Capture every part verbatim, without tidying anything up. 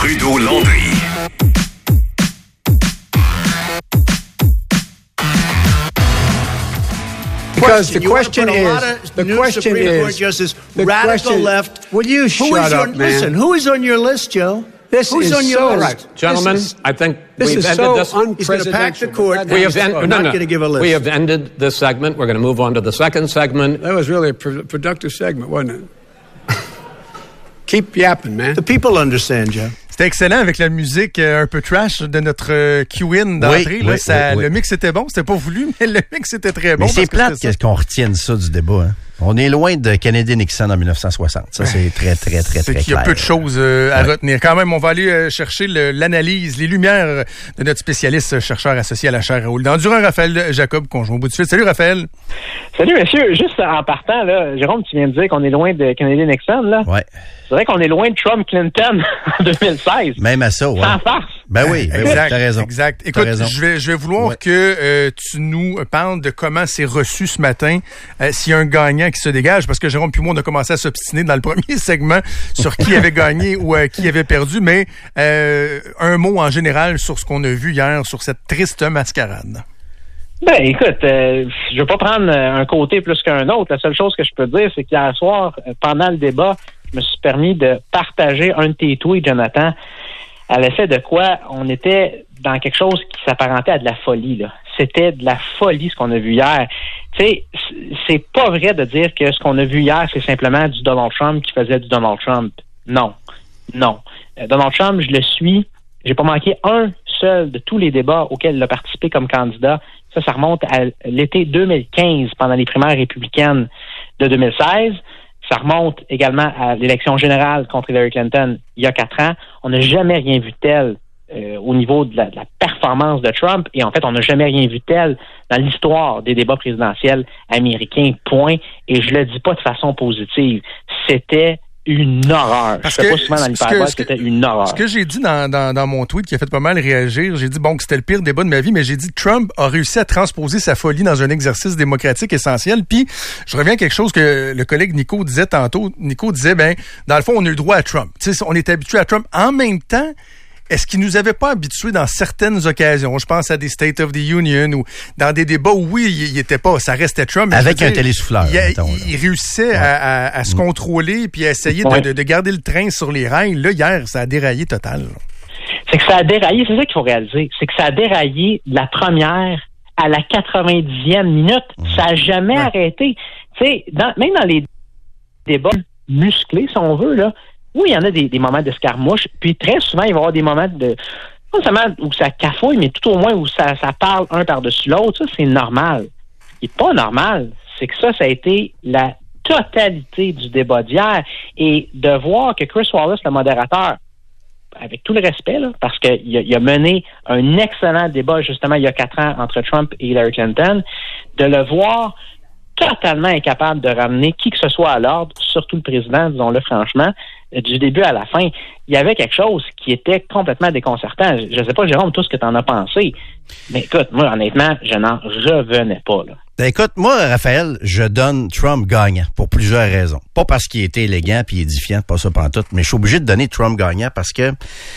Trudeau-Landry. Because the question is, the question is, the question, left. Will you shut up, man? Listen, who is on your list, Joe? This Who's is on your so, list? right. Gentlemen, this is, I think this we've is ended so this. He's going to pack the court. We have, en- I'm no, not no. going to give a list. We have ended this segment. We're going to move on to the second segment. That was really a pro- productive segment, wasn't it? Keep yapping, man. The people understand, Joe. C'était excellent avec la musique euh, un peu trash de notre euh, Q-in d'entrée. Oui, là, oui, ça, oui, oui. Le mix était bon. C'était pas voulu, mais le mix était très bon. Mais c'est plate que qu'est-ce qu'on retienne ça du débat. Hein? On est loin de Kennedy-Nixon en dix-neuf cent soixante. Ça, c'est très, très, très, c'est très qu'il y a clair. peu de choses euh, à ouais. retenir. Quand même, on va aller euh, chercher le, l'analyse, les lumières de notre spécialiste chercheur associé à la chaire Raoul Dandurand, Raphaël Jacob, qu'on joue au bout du fil. Salut, Raphaël. Salut, monsieur. Juste en partant, là, Jérôme, tu viens de dire qu'on est loin de Kennedy-Nixon, là. Ouais. C'est vrai qu'on est loin de Trump-Clinton en deux mille seize. Même à ça, ouais. Sans farce. Ben oui, ben exact, oui, t'as raison. Exact. T'as Écoute, raison. je vais, je vais vouloir ouais. que euh, tu nous parles de comment c'est reçu ce matin, euh, s'il y a un gagnant qui se dégage, parce que Jérôme puis moi, on a commencé à s'obstiner dans le premier segment sur qui avait gagné ou euh, qui avait perdu, mais euh, un mot en général sur ce qu'on a vu hier, sur cette triste mascarade. Ben, écoute, euh, je veux pas prendre un côté plus qu'un autre. La seule chose que je peux dire, c'est qu'hier soir, pendant le débat, je me suis permis de partager un de tes tweets, Jonathan, à l'effet de quoi on était dans quelque chose qui s'apparentait à de la folie, là. C'était de la folie, ce qu'on a vu hier. Tu sais, c'est pas vrai de dire que ce qu'on a vu hier, c'est simplement du Donald Trump qui faisait du Donald Trump. Non. Non. Euh, Donald Trump, je le suis. J'ai pas manqué un seul de tous les débats auxquels il a participé comme candidat. Ça, ça remonte à l'été deux mille quinze, pendant les primaires républicaines de deux mille seize. Ça remonte également à l'élection générale contre Hillary Clinton il y a quatre ans. On n'a jamais rien vu tel euh, au niveau de la, de la performance de Trump. Et en fait, on n'a jamais rien vu tel dans l'histoire des débats présidentiels américains, point. Et je le dis pas de façon positive. C'était une horreur. Parce je sais que pas souvent dans l'hyperbole, c'était une horreur. Ce que j'ai dit dans, dans, dans mon tweet qui a fait pas mal réagir, j'ai dit bon que c'était le pire débat de ma vie, mais j'ai dit Trump a réussi à transposer sa folie dans un exercice démocratique essentiel. Puis je reviens à quelque chose que le collègue Nico disait tantôt. Nico disait ben dans le fond on a eu droit à Trump. Tu sais, on est habitué à Trump. En même temps, est-ce qu'il nous avait pas habitués dans certaines occasions? Je pense à des State of the Union ou dans des débats où, oui, il, il était pas, ça restait Trump. Mais avec un dire, télésouffleur. Il, mettons, il, il réussissait ouais. à, à, à se contrôler puis à essayer ouais. de, de, de garder le train sur les rails. Là, hier, ça a déraillé total. Là. C'est que ça a déraillé, c'est ça qu'il faut réaliser. C'est que ça a déraillé de la première à la quatre-vingt-dixième minute. Mmh. Ça n'a jamais ouais. arrêté. Tu sais, même dans les débats musclés, si on veut, là, oui, il y en a des, des moments d'escarmouche, puis très souvent, il va y avoir des moments de, pas seulement où ça cafouille, mais tout au moins où ça, ça parle un par-dessus l'autre. Ça, c'est normal. Ce qui n'est pas normal, c'est que ça, ça a été la totalité du débat d'hier. Et de voir que Chris Wallace, le modérateur, avec tout le respect, là, parce qu'il a, il a mené un excellent débat, justement, il y a quatre ans, entre Trump et Hillary Clinton, de le voir totalement incapable de ramener qui que ce soit à l'ordre, surtout le président, disons-le franchement, du début à la fin. Il y avait quelque chose qui était complètement déconcertant. Je ne sais pas, Jérôme, tout ce que tu en as pensé, mais écoute, moi, honnêtement, je n'en revenais pas, là. Ben écoute, moi, Raphaël, je donne Trump gagnant pour plusieurs raisons. Pas parce qu'il était élégant puis édifiant, pas ça pantoute, mais je suis obligé de donner Trump gagnant parce que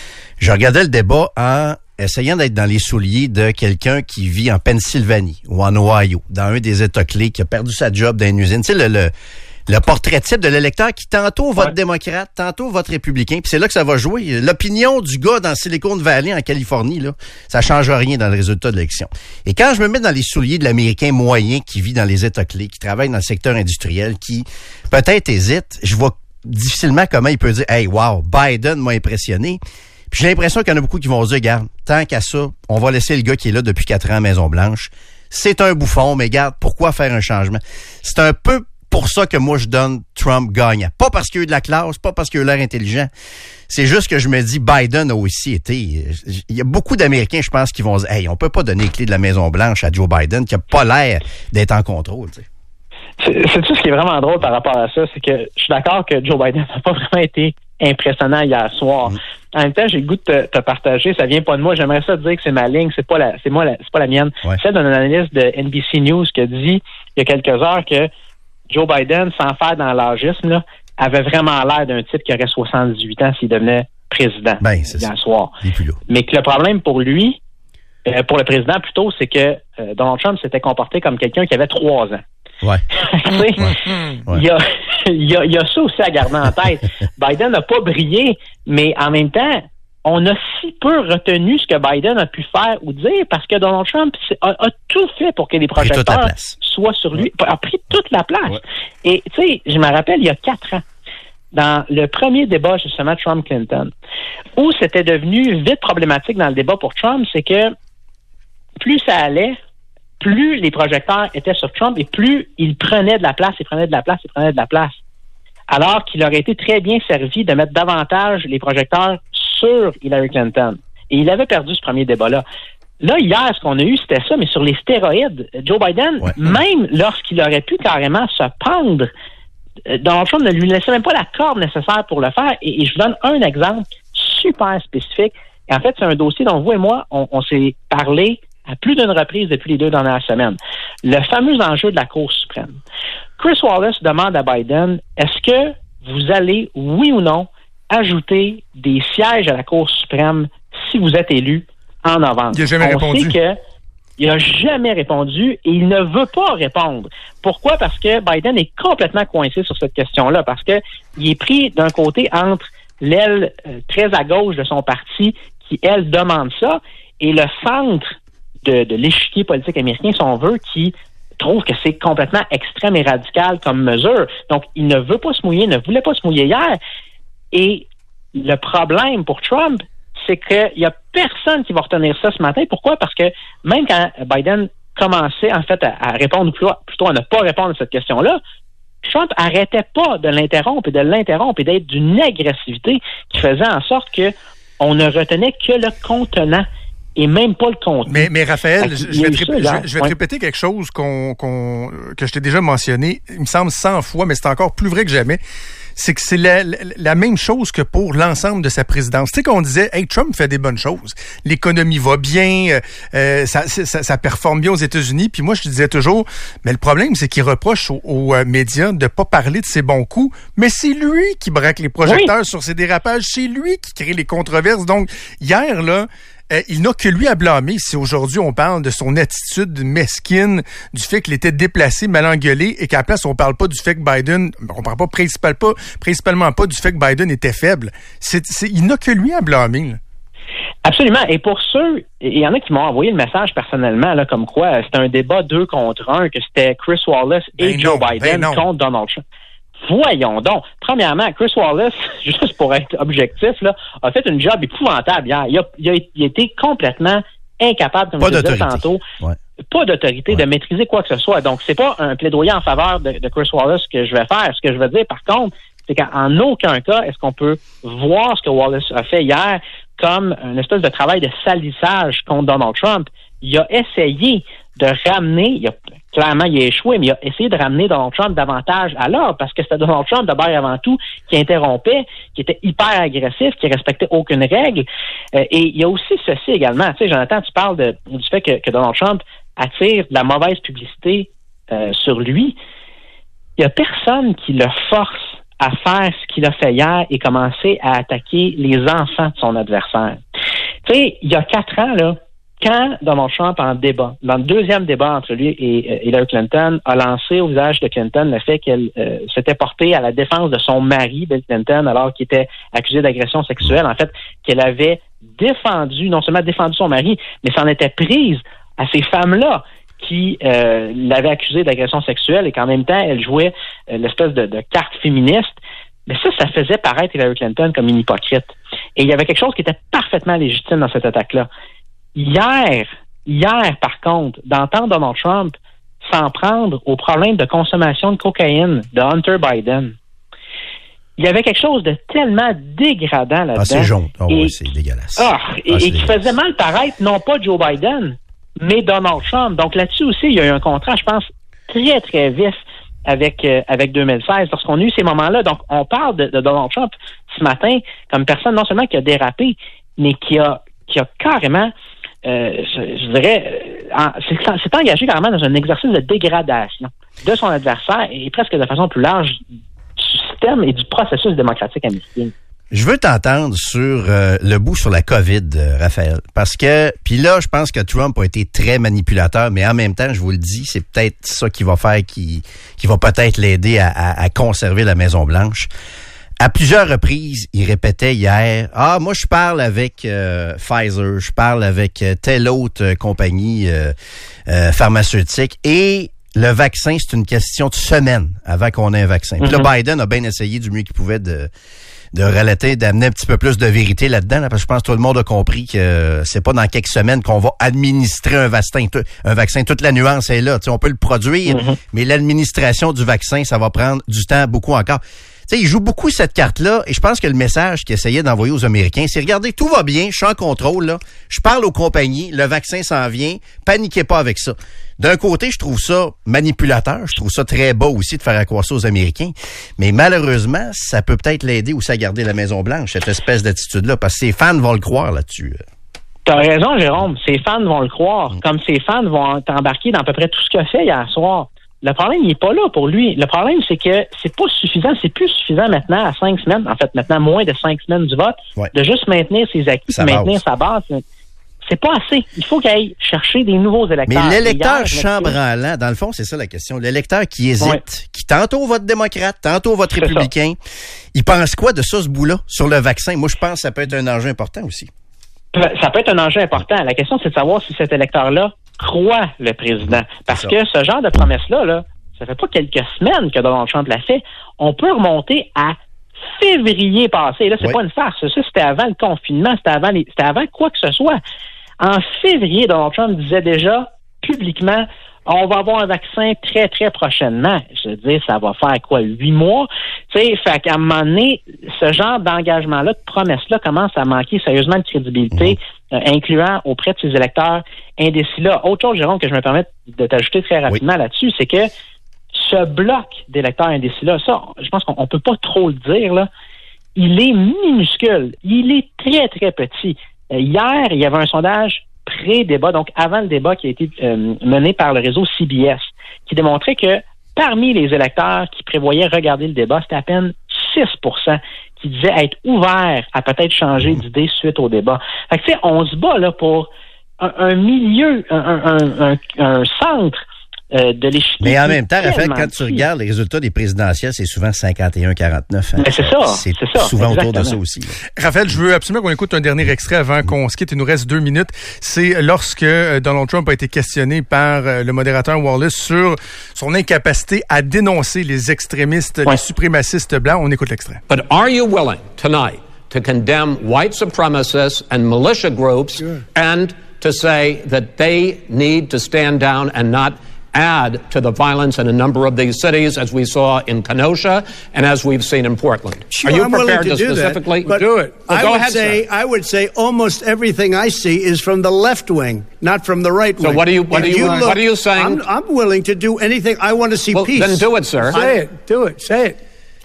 je regardais le débat en essayant d'être dans les souliers de quelqu'un qui vit en Pennsylvanie ou en Ohio, dans un des États clés, qui a perdu sa job dans une usine. Tu sais, le, le, le portrait type de l'électeur qui tantôt vote ouais. démocrate, tantôt vote républicain. Puis c'est là que ça va jouer. L'opinion du gars dans Silicon Valley, en Californie, là, ça change rien dans le résultat de l'élection. Et quand je me mets dans les souliers de l'Américain moyen qui vit dans les États clés, qui travaille dans le secteur industriel, qui peut-être hésite, je vois difficilement comment il peut dire « Hey, wow, Biden m'a impressionné ». Puis j'ai l'impression qu'il y en a beaucoup qui vont se dire, regarde, tant qu'à ça, on va laisser le gars qui est là depuis quatre ans à Maison-Blanche. C'est un bouffon, mais regarde, pourquoi faire un changement? C'est un peu pour ça que moi, je donne Trump gagnant. Pas parce qu'il a eu de la classe, pas parce qu'il a eu l'air intelligent. C'est juste que je me dis, Biden a aussi été... Il y a beaucoup d'Américains, je pense, qui vont se dire, hey, on peut pas donner les clés de la Maison-Blanche à Joe Biden, qui a pas l'air d'être en contrôle, tu sais. C'est, c'est tout ce qui est vraiment drôle par rapport à ça, c'est que je suis d'accord que Joe Biden n'a pas vraiment été impressionnant hier soir. Mmh. En même temps, j'ai le goût de te, te partager, ça vient pas de moi, j'aimerais ça te dire que c'est ma ligne, c'est pas la, c'est moi la, c'est pas la mienne. Ouais. C'est d'un analyste de N B C News qui a dit il y a quelques heures que Joe Biden, sans faire dans l'âgisme, là, avait vraiment l'air d'un type qui aurait soixante-dix-huit ans s'il devenait président ben, c'est hier ça. soir. Il est plus là. Mais que le problème pour lui, euh, pour le président plutôt, c'est que euh, Donald Trump s'était comporté comme quelqu'un qui avait trois ans. Ouais. ouais. Il, y a, il, y a, il y a ça aussi à garder en tête. Biden n'a pas brillé, mais en même temps, on a si peu retenu ce que Biden a pu faire ou dire parce que Donald Trump a, a tout fait pour que les projecteurs soient sur lui, a pris toute la place. Ouais. Et tu sais, je me rappelle, il y a quatre ans, dans le premier débat justement Trump-Clinton, où c'était devenu vite problématique dans le débat pour Trump, c'est que plus ça allait, plus les projecteurs étaient sur Trump et plus il prenait de la place, il prenait de la place, il prenait de la place. Alors qu'il aurait été très bien servi de mettre davantage les projecteurs sur Hillary Clinton. Et il avait perdu ce premier débat-là. Là, hier, ce qu'on a eu, c'était ça, mais sur les stéroïdes. Joe Biden, ouais. même lorsqu'il aurait pu carrément se pendre, Donald Trump ne lui laissait même pas la corde nécessaire pour le faire. Et, et je vous donne un exemple super spécifique. Et en fait, c'est un dossier dont vous et moi, on, on s'est parlé à plus d'une reprise depuis les deux dernières semaines. Le fameux enjeu de la Cour suprême. Chris Wallace demande à Biden, est-ce que vous allez, oui ou non, ajouter des sièges à la Cour suprême si vous êtes élu en novembre? Il n'a jamais On répondu. sait que il n'a jamais répondu et il ne veut pas répondre. Pourquoi? Parce que Biden est complètement coincé sur cette question-là, parce que il est pris d'un côté entre l'aile euh, très à gauche de son parti qui, elle, demande ça, et le centre de, de l'échiquier politique américain, si on veut, qui trouve que c'est complètement extrême et radical comme mesure. Donc, il ne veut pas se mouiller, ne voulait pas se mouiller hier. Et le problème pour Trump, c'est qu'il n'y a personne qui va retenir ça ce matin. Pourquoi? Parce que même quand Biden commençait, en fait, à, à répondre, ou plutôt à ne pas répondre à cette question-là, Trump arrêtait pas de l'interrompre et de l'interrompre et d'être d'une agressivité qui faisait en sorte que on ne retenait que le contenant et même pas le contenu. Mais, mais Raphaël, je, je vais, te, rép- je, je vais te répéter quelque chose qu'on, qu'on, que je t'ai déjà mentionné, il me semble cent fois, mais c'est encore plus vrai que jamais. C'est que c'est la, la, la même chose que pour l'ensemble de sa présidence. Tu sais qu'on disait, hey, Trump fait des bonnes choses. L'économie va bien, euh, ça, ça, ça performe bien aux États-Unis. Puis moi, je disais toujours, mais le problème, c'est qu'il reproche aux, aux euh, médias de pas parler de ses bons coups. Mais c'est lui qui braque les projecteurs oui. sur ses dérapages. C'est lui qui crée les controverses. Donc, hier, là, Euh, il n'a que lui à blâmer si aujourd'hui on parle de son attitude mesquine, du fait qu'il était déplacé, mal engueulé, et qu'à la place on parle pas du fait que Biden, on parle pas, principal, pas principalement pas du fait que Biden était faible. C'est, c'est, il n'a que lui à blâmer. Là. Absolument. Et pour ceux, il y en a qui m'ont envoyé le message personnellement, là, comme quoi c'était un débat deux contre un, que c'était Chris Wallace et ben Joe non, Biden ben contre Donald Trump. Voyons donc. Premièrement, Chris Wallace, juste pour être objectif, là, a fait une job épouvantable hier. Il a, il a, il a été complètement incapable, comme pas je disais tantôt, ouais. pas d'autorité ouais. de maîtriser quoi que ce soit. Donc, c'est pas un plaidoyer en faveur de, de Chris Wallace que je vais faire. Ce que je veux dire, par contre, c'est qu'en aucun cas, est-ce qu'on peut voir ce que Wallace a fait hier comme une espèce de travail de salissage contre Donald Trump. Il a essayé de ramener, il a, clairement il a échoué, mais il a essayé de ramener Donald Trump davantage à l'ordre, parce que c'était Donald Trump d'abord et avant tout qui interrompait, qui était hyper agressif, qui respectait aucune règle. Euh, et il y a aussi ceci également, tu sais, Jonathan, tu parles de, du fait que, que Donald Trump attire de la mauvaise publicité euh, sur lui. Il y a personne qui le force à faire ce qu'il a fait hier et commencer à attaquer les enfants de son adversaire. Tu sais, il y a quatre ans, là, quand Donald Trump, en débat, dans le deuxième débat entre lui et euh, Hillary Clinton, a lancé au visage de Clinton le fait qu'elle euh, s'était portée à la défense de son mari, Bill Clinton, alors qu'il était accusé d'agression sexuelle, en fait, qu'elle avait défendu, non seulement défendu son mari, mais s'en était prise à ces femmes-là qui euh, l'avaient accusé d'agression sexuelle et qu'en même temps, elle jouait euh, l'espèce de, de carte féministe. Mais ça, ça faisait paraître Hillary Clinton comme une hypocrite. Et il y avait quelque chose qui était parfaitement légitime dans cette attaque-là. Hier, hier, par contre, d'entendre Donald Trump s'en prendre au problème de consommation de cocaïne de Hunter Biden, il y avait quelque chose de tellement dégradant là-dedans. Ah, c'est jaune. Oh, et, oui, c'est dégueulasse. Ah, et, ah, et qui faisait mal paraître, non pas Joe Biden, mais Donald Trump. Donc là-dessus aussi, il y a eu un contraste, je pense, très, très vif avec euh, avec deux mille seize, lorsqu'on a eu ces moments-là. Donc, on parle de, de Donald Trump ce matin comme personne non seulement qui a dérapé, mais qui a qui a carrément Euh, je, je dirais, euh, c'est, c'est engagé carrément dans un exercice de dégradation de son adversaire et presque de façon plus large du système et du processus démocratique américain. Je veux t'entendre sur euh, le bout sur la COVID, euh, Raphaël, parce que, puis là, je pense que Trump a été très manipulateur, mais en même temps, je vous le dis, c'est peut-être ça qui va faire, qui, qui va peut-être l'aider à, à, à conserver la Maison-Blanche. À plusieurs reprises, il répétait hier, « Ah, moi, je parle avec euh, Pfizer, je parle avec euh, telle autre euh, compagnie euh, euh, pharmaceutique, et le vaccin, c'est une question de semaines avant qu'on ait un vaccin. » Puis là, Biden a bien essayé du mieux qu'il pouvait de... de relater, d'amener un petit peu plus de vérité là-dedans, là, parce que je pense que tout le monde a compris que c'est pas dans quelques semaines qu'on va administrer un vaccin. Un vaccin, toute la nuance est là. T'sais, on peut le produire, mm-hmm. mais l'administration du vaccin, ça va prendre du temps, beaucoup encore. T'sais, il joue beaucoup cette carte-là, et je pense que le message qu'il essayait d'envoyer aux Américains, c'est regardez, tout va bien, je suis en contrôle, là. Je parle aux compagnies, le vaccin s'en vient, paniquez pas avec ça. D'un côté, je trouve ça manipulateur, je trouve ça très bas aussi de faire accroire ça aux Américains, mais malheureusement, ça peut peut-être l'aider aussi à garder la Maison-Blanche, cette espèce d'attitude-là, parce que ses fans vont le croire là-dessus. T'as raison, Jérôme, ses fans vont le croire, mm. comme ses fans vont t'embarquer dans à peu près tout ce qu'il a fait hier soir. Le problème, il n'est pas là pour lui. Le problème, c'est que c'est pas suffisant, c'est plus suffisant maintenant à cinq semaines, en fait, maintenant moins de cinq semaines du vote, ouais. de juste maintenir ses acquis, sa maintenir base. sa base. C'est pas assez. Il faut qu'il aille chercher des nouveaux électeurs. Mais l'électeur chambranlant, dans le fond, c'est ça la question. L'électeur qui hésite, ouais. qui tantôt vote démocrate, tantôt vote c'est républicain, ça. Il pense quoi de ça, ce bout-là, sur le vaccin? Moi, je pense que ça peut être un enjeu important aussi. Ça peut être un enjeu important. La question, c'est de savoir si cet électeur-là croit le président. Parce que ce genre de promesse-là, là, ça fait pas quelques semaines que Donald Trump l'a fait. On peut remonter à février passé. Là, c'est oui. pas une farce. Ça, c'était avant le confinement, c'était avant les, c'était avant quoi que ce soit. En février, Donald Trump disait déjà publiquement, on va avoir un vaccin très, très prochainement. Je veux dire, ça va faire quoi, huit mois? Tu sais, fait qu'à un moment donné, ce genre d'engagement-là, de promesse-là, commence à manquer sérieusement de crédibilité, mmh. euh, incluant auprès de ses électeurs indécis-là. Autre chose, Jérôme, que je me permets de t'ajouter très rapidement oui. là-dessus, c'est que ce bloc d'électeurs indécis-là, ça, je pense qu'on ne peut pas trop le dire, là, il est minuscule. Il est très, très petit. Euh, hier, il y avait un sondage pré-débat, donc avant le débat qui a été euh, mené par le réseau C B S, qui démontrait que parmi les électeurs qui prévoyaient regarder le débat, c'était à peine six pour cent qui disaient être ouverts à peut-être changer d'idée suite au débat. Fait que, tu sais, on se bat là pour un, un milieu, un, un, un, un centre Euh, de l'échiquier. Mais en même temps, Raphaël, quand tu regardes les résultats des présidentielles, c'est souvent cinquante et un à quarante-neuf. Hein? Mais c'est ça. C'est, c'est ça, souvent exactement. autour de ça aussi. Là. Raphaël, je veux absolument qu'on écoute un dernier extrait avant qu'on se quitte. Il nous reste deux minutes. C'est lorsque Donald Trump a été questionné par le modérateur Wallace sur son incapacité à dénoncer les extrémistes, ouais. les suprémacistes blancs. On écoute l'extrait. But are you willing tonight to condemn white supremacists and militia groups sure. and to say that they need to stand down and not add to the violence in a number of these cities, as we saw in Kenosha and as we've seen in Portland. Sure, Are you I'm prepared to, to do specifically that, do it? Well, I go would ahead, say sir. I would say almost everything I see is from the left wing, not from the right wing. So what are you what are you, you look, what are you saying? I'm, I'm willing to do anything. I want to see well, peace. Then do it, sir. Say it. Do it. Say it.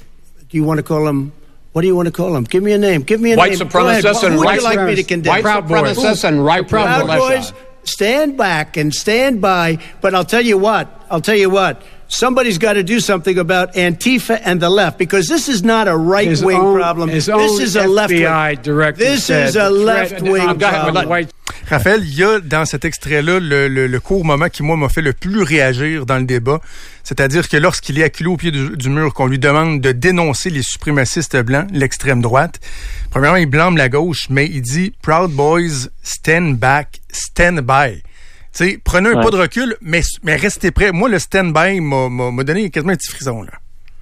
Do you want to call him? What do you want to call them? Give me a name. Give me a white name. Supremacists and Who right would you like me to condemn? White Proud supremacists boys. and right Proud boys. Stand back and stand by. But I'll tell you what. I'll tell you what. Somebody's got to do something about Antifa and the left, because this is not a right-wing own, problem. This is a left-wing. This is a left-wing problem. Raphaël, il y a dans cet extrait-là le, le, le court moment qui, moi, m'a fait le plus réagir dans le débat. C'est-à-dire que lorsqu'il est acculé au pied du, du mur, qu'on lui demande de dénoncer les suprémacistes blancs, l'extrême droite, premièrement, il blâme la gauche, mais il dit « Proud Boys, stand back, stand by ». Tu sais, prenez un ouais. pas de recul, mais, mais restez prêts. Moi, le stand-by m'a, m'a, m'a donné quasiment un petit frisson, là.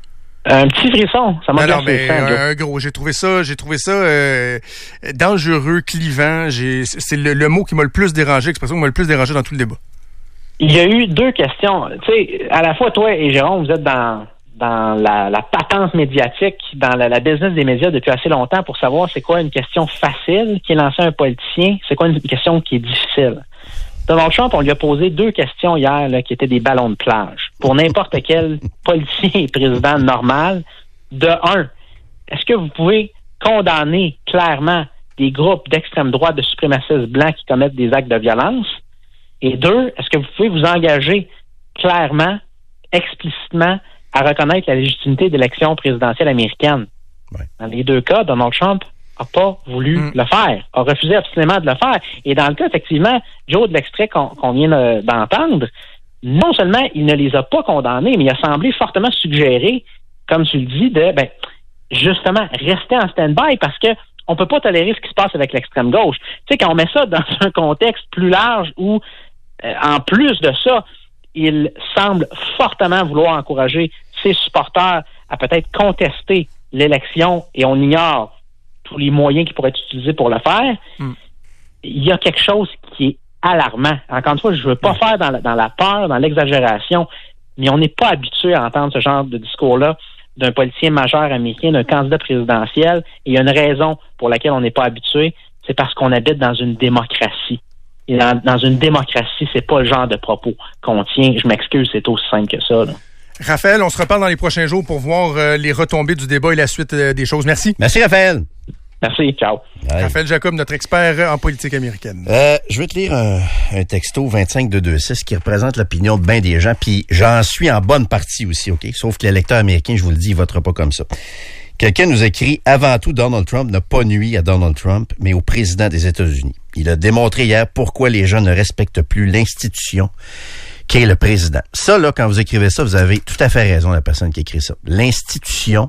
Un petit frisson, ça m'a non, mais un, un gros. J'ai trouvé ça, j'ai trouvé ça euh, dangereux, clivant. J'ai, c'est le, le mot qui m'a le plus dérangé, l'expression qui m'a le plus dérangé dans tout le débat. Il y a eu deux questions. Tu sais, à la fois toi et Jérôme, vous êtes dans dans la, la patente médiatique, dans la, la business des médias depuis assez longtemps pour savoir c'est quoi une question facile qui est lancée à un politicien, c'est quoi une question qui est difficile. Donald Trump, on lui a posé deux questions hier là, qui étaient des ballons de plage. Pour n'importe quel politicien et président normal, de un, est-ce que vous pouvez condamner clairement des groupes d'extrême droite, de suprémacistes blancs qui commettent des actes de violence? Et deux, est-ce que vous pouvez vous engager clairement, explicitement, à reconnaître la légitimité d'élections présidentielles américaines? Ouais. Dans les deux cas, Donald Trump n'a pas voulu mm. le faire, a refusé absolument de le faire. Et dans le cas, effectivement, Joe, de l'extrait qu'on, qu'on vient de, d'entendre, non seulement il ne les a pas condamnés, mais il a semblé fortement suggérer, comme tu le dis, de ben justement rester en stand-by parce que on peut pas tolérer ce qui se passe avec l'extrême gauche. Tu sais, quand on met ça dans un contexte plus large où, euh, en plus de ça, il semble fortement vouloir encourager ses supporters à peut-être contester l'élection et on ignore tous les moyens qui pourraient être utilisés pour le faire, mm. il y a quelque chose qui est alarmant. Encore une fois, je veux pas mm. faire dans la, dans la peur, dans l'exagération, mais on n'est pas habitué à entendre ce genre de discours-là d'un politicien majeur américain, d'un candidat présidentiel. Et il y a une raison pour laquelle on n'est pas habitué, c'est parce qu'on habite dans une démocratie. Et dans, dans une démocratie, c'est pas le genre de propos qu'on tient. Je m'excuse, c'est aussi simple que ça, là. Raphaël, on se reparle dans les prochains jours pour voir euh, les retombées du débat et la suite euh, des choses. Merci. Merci, Raphaël. Merci, ciao. Ouais. Raphaël Jacob, notre expert en politique américaine. Euh, je vais te lire un, un texto vingt-cinq deux deux six qui représente l'opinion de bien des gens, puis j'en suis en bonne partie aussi, OK? Sauf que l'électeur américain, je vous le dis, il votera pas comme ça. Quelqu'un nous écrit « Avant tout, Donald Trump n'a pas nui à Donald Trump, mais au président des États-Unis. Il a démontré hier pourquoi les gens ne respectent plus l'institution qu'est le président. » Ça, là, quand vous écrivez ça, vous avez tout à fait raison, la personne qui écrit ça. L'institution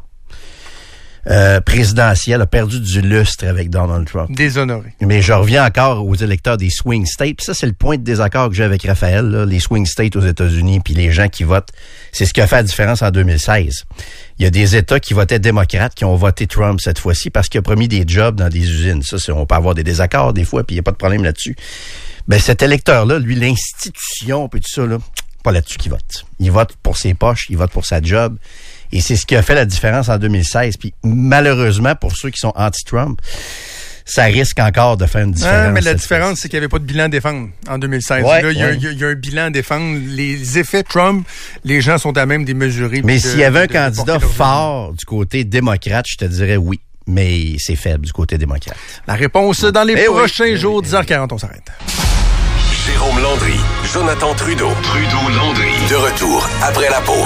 Euh, présidentielle a perdu du lustre avec Donald Trump. Déshonoré. Mais je reviens encore aux électeurs des swing states. Puis ça, c'est le point de désaccord que j'ai avec Raphaël, là, les swing states aux États-Unis, puis les gens qui votent. C'est ce qui a fait la différence en deux mille seize. Il y a des États qui votaient démocrates qui ont voté Trump cette fois-ci parce qu'il a promis des jobs dans des usines. Ça, c'est, on peut avoir des désaccords des fois, puis il n'y a pas de problème là-dessus. Ben, cet électeur-là, lui, l'institution, puis tout ça, là, pas là-dessus qu'il vote. Il vote pour ses poches, il vote pour sa job. Et c'est ce qui a fait la différence en deux mille seize. Puis malheureusement, pour ceux qui sont anti-Trump, ça risque encore de faire une différence. Ah, mais la différence, c'est qu'il n'y avait pas de bilan à défendre en deux mille seize. Ouais, là, il y, ouais. y, y a un bilan à défendre. Les effets Trump, les gens sont à même des mesurer. Mais de, s'il y avait un de, candidat de fort du côté démocrate, je te dirais oui. Mais c'est faible du côté démocrate. La réponse dans les mais prochains oui, jours, oui, dix heures quarante, on s'arrête. Jérôme Landry, Jonathan Trudeau, Trudeau Landry, de retour après la pause.